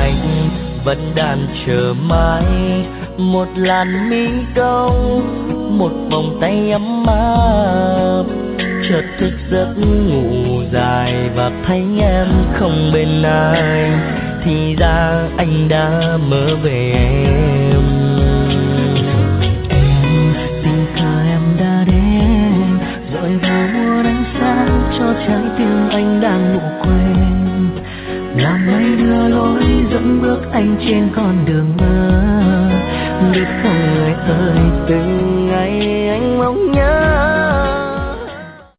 anh vẫn đang chờ mãi một làn mi đông, một vòng tay ấm áp. Chợt thức giấc ngủ dài và thấy em không bên ai, thì ra anh đã mơ về em. Em tình cờ em đã đến, rồi vào muôn ánh sáng cho trái tim anh đang ngủ quên. Làm mây đưa lối dẫn bước anh trên con đường mơ. Biết không người ơi, từng ngày anh mong nhớ